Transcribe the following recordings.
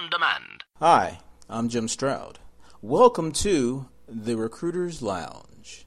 on demand. Hi, I'm Jim Stroud. Welcome to The Recruiter's Lounge.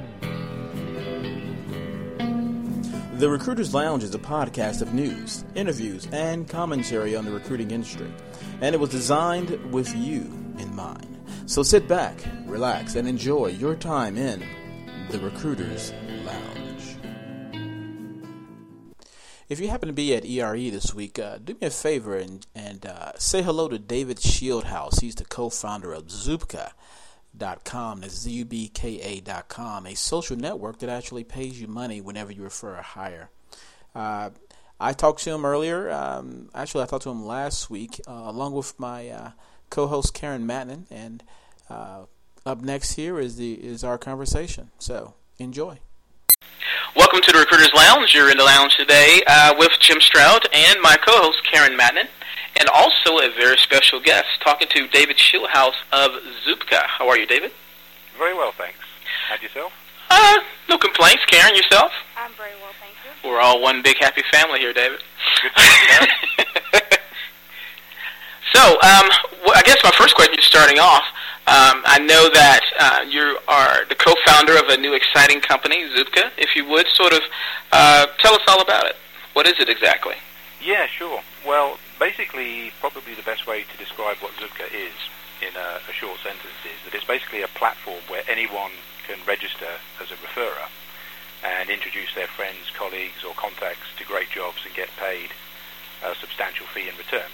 The Recruiter's Lounge is a podcast of news, interviews, and commentary on the recruiting industry, and it was designed with you in mind. So sit back, relax, and enjoy your time in The Recruiter's Lounge. If you happen to be at ERE this week, do me a favor and say hello to David Shieldhouse. He's the co-founder of Zubka.com. That's Zubka.com, a social network that actually pays you money whenever you refer a hire. I talked to him earlier. I talked to him last week, along with my co-host Karen Matnan. And up next here is our conversation. So enjoy. Welcome to the Recruiter's Lounge. You're in the lounge today with Jim Stroud and my co-host Karen Matnan, and also a very special guest, talking to David Shieldhouse of Zubka. How are you, David? Very well, thanks. And yourself? No complaints. Karen, yourself? I'm very well, thank you. We're all one big happy family here, David. Good to see you. So, I guess my first question is starting off. I know that you are the co-founder of a new exciting company, Zubka. If you would sort of tell us all about it. What is it exactly? Yeah, sure. Well, basically, probably the best way to describe what Zubka is in a short sentence is that it's basically a platform where anyone can register as a referrer and introduce their friends, colleagues, or contacts to great jobs and get paid a substantial fee in return.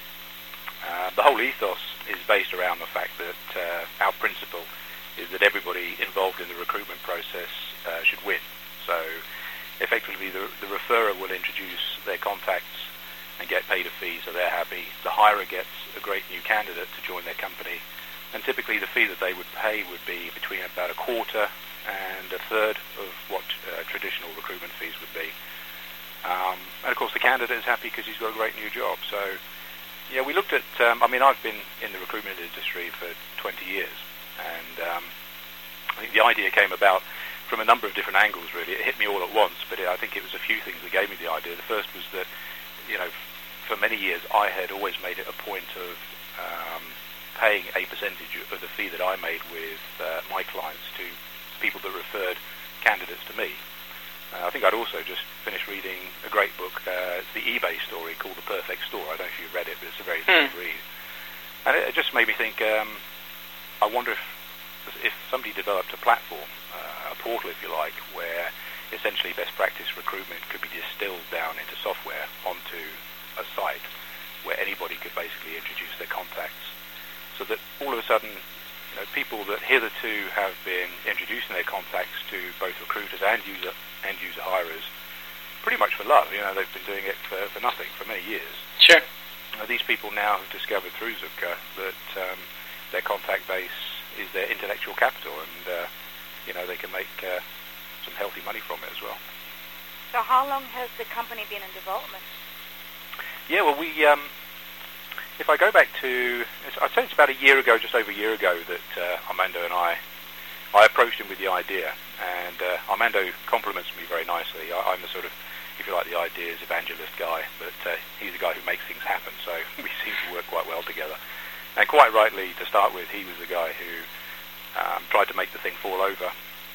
The whole ethos is based around the fact that our principle is that everybody involved in the recruitment process should win. So effectively the referrer will introduce their contacts and get paid a fee so they're happy. The hirer gets a great new candidate to join their company, and typically the fee that they would pay would be between about a quarter and a third of what traditional recruitment fees would be. And of course the candidate is happy because he's got a great new job. So yeah, we looked at, I've been in the recruitment industry for 20 years, and I think the idea came about from a number of different angles, really. It hit me all at once, but I think it was a few things that gave me the idea. The first was that, for many years I had always made it a point of paying a percentage of the fee that I made with my clients to people that referred candidates to me. I think I'd also just finished reading a great book. It's the eBay story called The Perfect Store. I don't know if you've read it, but it's a very good read. And it just made me think, I wonder if somebody developed a platform, a portal if you like, where essentially best practice recruitment could be distilled down into software onto a site where anybody could basically introduce their contacts. So that all of a sudden, people that hitherto have been introducing their contacts to both recruiters and user hirers pretty much for love. They've been doing it for nothing for many years. Sure. These people now have discovered through Zubka that their contact base is their intellectual capital, and they can make some healthy money from it as well. So how long has the company been in development? Yeah, well, we if I go back to, I'd say it's about a year ago, just over a year ago, that Armando and I approached him with the idea, and Armando compliments me very nicely. I'm the sort of, if you like, the ideas evangelist guy, but he's the guy who makes things happen, so we seem to work quite well together. And quite rightly, to start with, he was the guy who tried to make the thing fall over.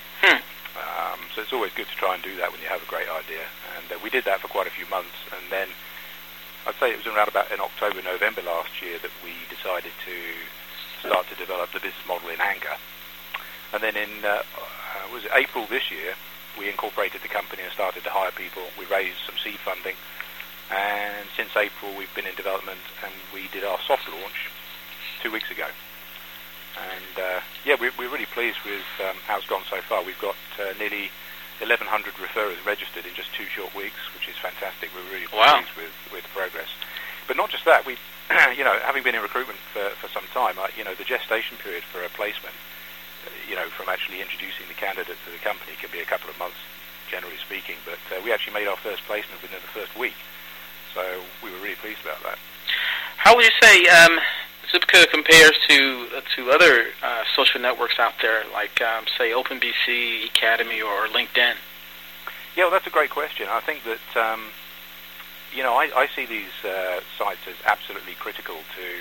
So it's always good to try and do that when you have a great idea, and we did that for quite a few months, and then I'd say it was around about in October, November last year that we decided to start to develop the business model in anger. And then in April this year, we incorporated the company and started to hire people. We raised some seed funding, and since April we've been in development, and we did our soft launch 2 weeks ago. And we're really pleased with how it's gone so far. We've got nearly 1,100 referrers registered in just 2 short weeks, which is fantastic. We're really pleased with the progress. But not just that, we, having been in recruitment for some time, the gestation period for a placement, from actually introducing the candidate to the company can be a couple of months, generally speaking. But we actually made our first placement within the first week, so we were really pleased about that. How would you say Zubka compares to other social networks out there, like say OpenBC, Academy, or LinkedIn? Yeah, well, that's a great question. I think that I see these sites as absolutely critical to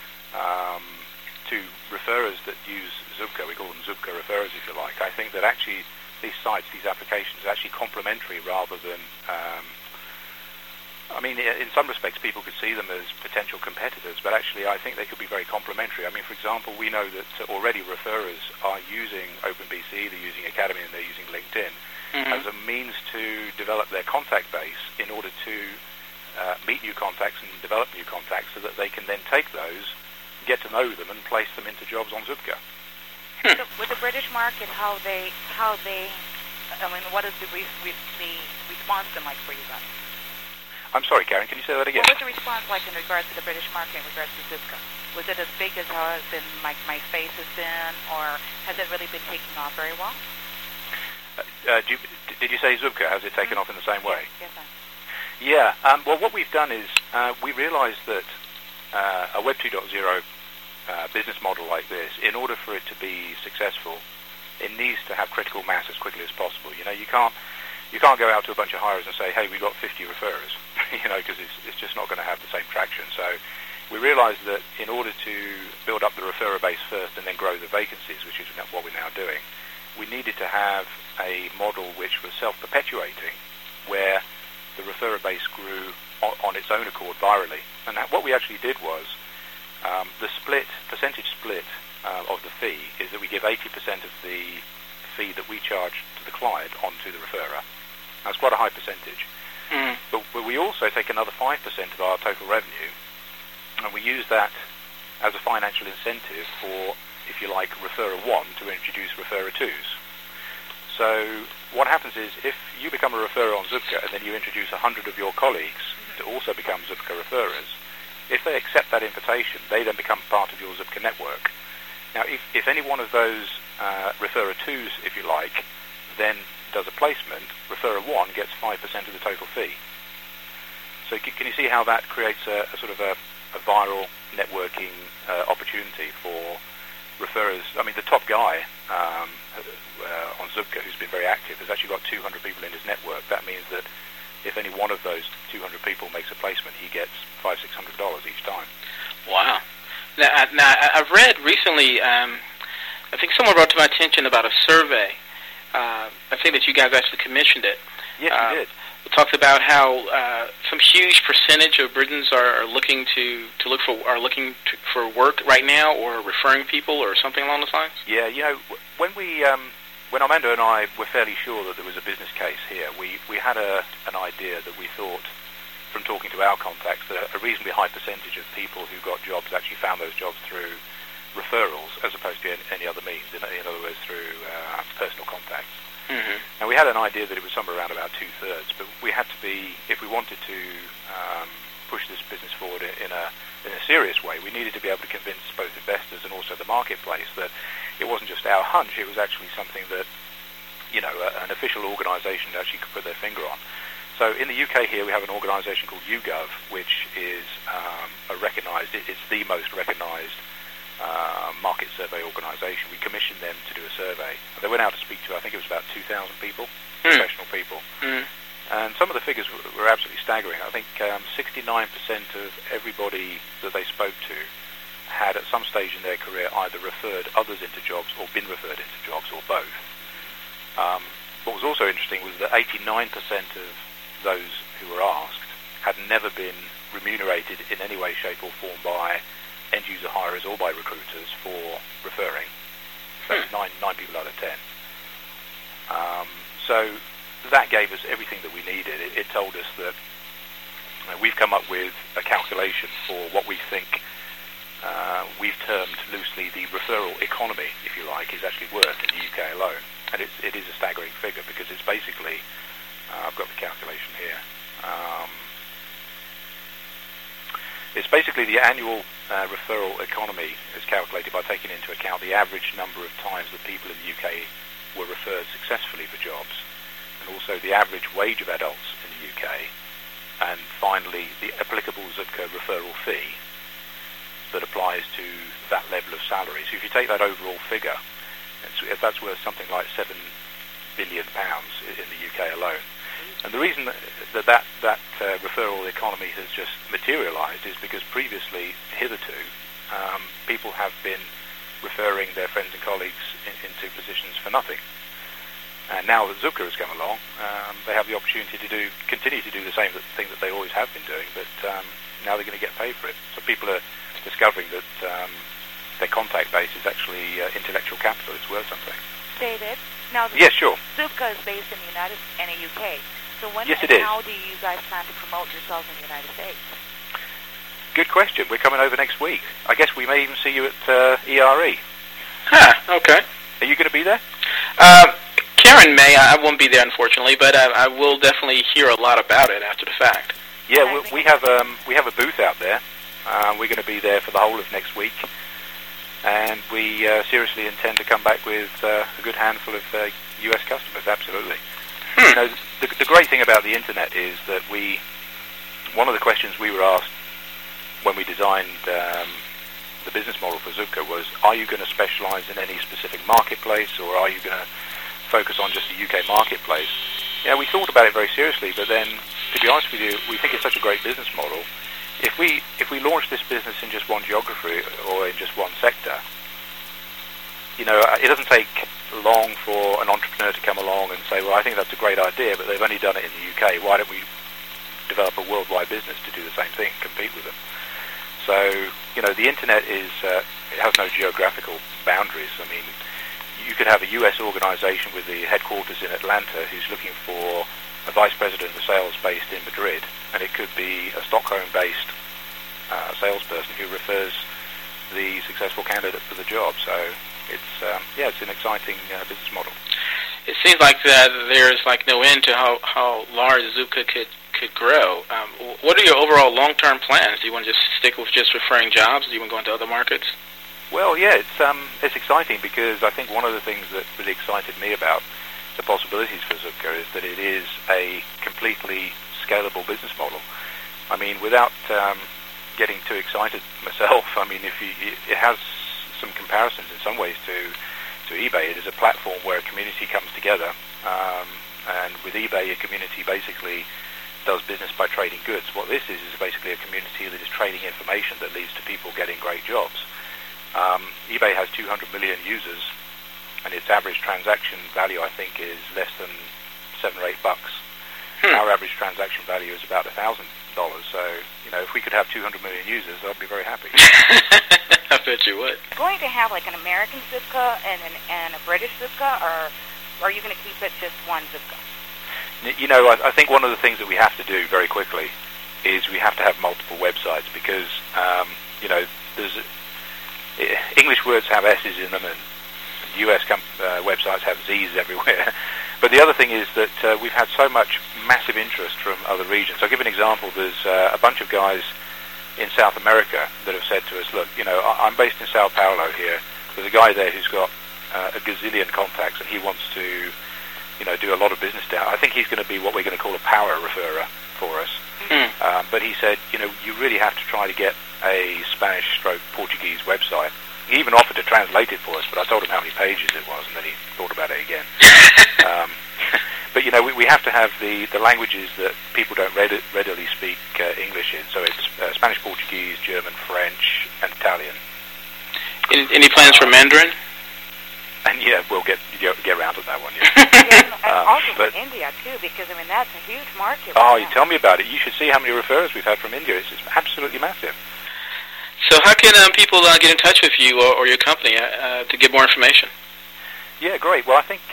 referrers that use Zubka. We call them Zubka referrers, if you like. I think that actually these sites, these applications, are actually complementary rather than... in some respects, people could see them as potential competitors, but actually I think they could be very complementary. For example, we know that already referrers are using OpenBC, they're using Academy, and they're using LinkedIn as a means to develop their contact base in order to meet new contacts and develop new contacts so that they can then take those, get to know them, and place them into jobs on Zubka. So with the British market, what is the response been like for you guys? I'm sorry, Karen, can you say that again? What was the response like in regards to the British market, in regards to Zubka? Was it as big as how it's been, like MySpace has been, or has it really been taking off very well? Did you say Zubka? Has it taken off in the same way? Yes, sir. Yeah. Well, what we've done is we realized that a Web 2.0 business model like this, in order for it to be successful, it needs to have critical mass as quickly as possible. You can't go out to a bunch of hirers and say, hey, we've got 50 referrers, because it's just not going to have the same traction. So we realized that in order to build up the referrer base first and then grow the vacancies, which is what we're now doing, we needed to have a model which was self-perpetuating, where the referrer base grew on its own accord virally. And what we actually did was, the percentage split of the fee is that we give 80% of the fee that we charge to the client onto the referrer. That's quite a high percentage. But we also take another 5% of our total revenue, and we use that as a financial incentive for, if you like, referrer 1 to introduce referrer 2s. So what happens is, if you become a referrer on Zubka and then you introduce 100 of your colleagues to also become Zubka referrers, if they accept that invitation, they then become part of your Zubka network. Now, if any one of those referrer 2s, if you like, then does a placement, referrer 1 gets 5% of the total fee. So can you see how that creates a sort of a viral networking opportunity for referrers? The top guy on Zubka, who's been very active, has actually got 200 people in his network. That means that if any one of those 200 people makes a placement, he gets $500-600 each time. Wow. Now I've read recently, I think someone brought to my attention about a survey. I think that you guys actually commissioned it. Yes, we did. It talks about how some huge percentage of Britons are looking for work right now, or referring people, or something along those lines. Yeah, when Armando and I were fairly sure that there was a business case here, we had an idea that we thought, from talking to our contacts, that a reasonably high percentage of people who got jobs actually found those jobs through referrals as opposed to any other means, in other words, through personal contacts. Mm-hmm. And we had an idea that it was somewhere around about 2/3, but we had to be, if we wanted to push this business forward in a serious way, we needed to be able to convince both investors and also the marketplace that it wasn't just our hunch, it was actually something that, an official organisation actually could put their finger on. So in the UK here, we have an organisation called YouGov, which is it's the most recognised market survey organisation. We commissioned them to do a survey. They went out to speak to, I think it was about 2,000 people, professional people. And some of the figures were absolutely staggering. I think 69% of everybody that they spoke to had at some stage in their career either referred others into jobs or been referred into jobs, or both. What was also interesting was that 89% of those who were asked had never been remunerated in any way, shape or form by end-user hirers or by recruiters for referring. So nine people out of 10. So that gave us everything that we needed. It told us that we've come up with a calculation for what we think we've termed loosely the referral economy, if you like, is actually worth in the UK alone. And it is a staggering figure, because it's basically, I've got the calculation here, it's basically the annual referral economy is calculated by taking into account the average number of times that people in the UK were referred successfully for jobs, and also the average wage of adults in the UK, and finally the applicable Zubka referral fee that applies to that level of salary. So if you take that overall figure, that's worth something like £7 billion in the UK alone. And the reason that referral economy has just materialized is because previously, hitherto, people have been referring their friends and colleagues into positions for nothing. And now that Zupka has come along, they have the opportunity to continue to do the same thing that they always have been doing, but now they're going to get paid for it. So people are discovering that their contact base is actually intellectual capital. It's worth something. David, now yes, sure. Zupka is based in the UK. So when yes, and how do you guys plan to promote yourselves in the United States? Good question. We're coming over next week. I guess we may even see you at ERE. Okay. Are you going to be there? Karen may. I won't be there, unfortunately, but I will definitely hear a lot about it after the fact. Yeah, we have a booth out there. We're going to be there for the whole of next week, and we seriously intend to come back with a good handful of U.S. customers. Absolutely. You know, the great thing about the internet is that one of the questions we were asked when we designed the business model for Zupka was, are you going to specialize in any specific marketplace, or are you going to focus on just the UK marketplace? Yeah, we thought about it very seriously, but then, to be honest with you, we think it's such a great business model. If we launch this business in just one geography or in just one sector, you know, it doesn't take long for an entrepreneur to come along and say, well, I think that's a great idea, but they've only done it in the UK. Why don't we develop a worldwide business to do the same thing, compete with them? So, you know, the internet it has no geographical boundaries. I mean, you could have a US organization with the headquarters in Atlanta who's looking for a vice president of sales based in Madrid, and it could be a Stockholm-based salesperson who refers the successful candidate for the job. So it's an exciting business model. It seems like there's like no end to how large Zupka could grow. What are your overall long-term plans? Do you want to just stick with just referring jobs? Do you want to go into other markets? Well, yeah, it's exciting because I think one of the things that really excited me about the possibilities for Zupka is that it is a completely scalable business model. I mean, without getting too excited myself, I mean, it has some comparisons in some ways to eBay. It is a platform where a community comes together, and with eBay, a community basically does business by trading goods. What this is basically a community that is trading information that leads to people getting great jobs. eBay has 200 million users, and its average transaction value, I think, is less than $7 or $8. Our average transaction value is about $1,000. So, you know, if we could have 200 million users, I'd be very happy. I bet you would. Going to have like an American Zupka and a British Zupka, or are you going to keep it just one Zupka? You know, I think one of the things that we have to do very quickly is we have to have multiple websites because, you know, English words have S's in them, and US websites have Z's everywhere. But the other thing is that we've had so much massive interest from other regions. I'll give an example. There's a bunch of guys in South America that have said to us, look, you know, I'm based in Sao Paulo here. There's a guy there who's got a gazillion contacts, and he wants to, you know, do a lot of business down. I think he's going to be what we're going to call a power referrer for us. But he said, you know, you really have to try to get a Spanish/Portuguese website. He even offered to translate it for us, but I told him how many pages it was, and then he thought about it again. But, you know, we have to have the languages that people don't readily speak English in. So it's Spanish, Portuguese, German, French, and Italian. Any plans for Mandarin? And yeah, we'll get around to that one. Yeah. Also for India too, because I mean that's a huge market. Oh, you tell me about it. You should see how many referrers we've had from India. It's absolutely massive. So how can people get in touch with you or your company to get more information? Yeah, great. Well, I think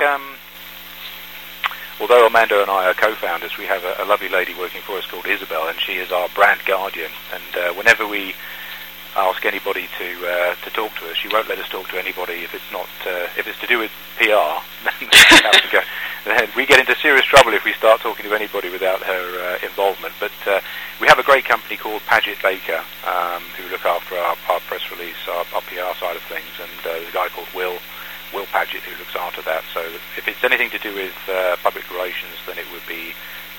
although Armando and I are co-founders, we have a lovely lady working for us called Isabel, and she is our brand guardian. And whenever we ask anybody to talk to us, she won't let us talk to anybody if it's not if it's to do with PR. Then we get into serious trouble if we start talking to anybody without her involvement. But we have a great company called Paget Baker who look after our press release, our PR side of things, and there's a guy called Will Paget who looks after that. So if it's anything to do with public relations, then it would be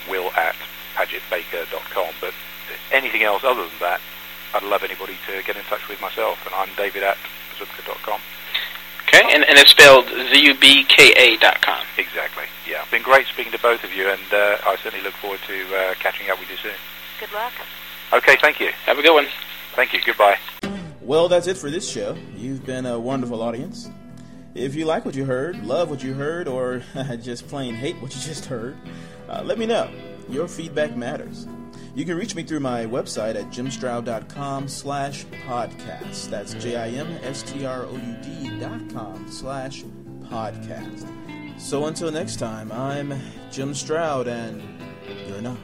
will@pagetbaker.com. But anything else other than that, I'd love anybody to get in touch with myself, and I'm David@Zupka.com. Okay, and it's spelled ZUBKA.com. Exactly, yeah. Been great speaking to both of you, and I certainly look forward to catching up with you soon. Good luck. Okay, thank you. Have a good one. Thank you, goodbye. Well, that's it for this show. You've been a wonderful audience. If you like what you heard, love what you heard, or just plain hate what you just heard, let me know. Your feedback matters. You can reach me through my website at jimstroud.com/podcast. That's JIMSTROUD.com/podcast. So until next time, I'm Jim Stroud, and you're not.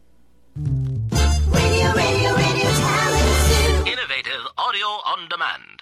Radio Talent Zoo. Innovative audio on demand.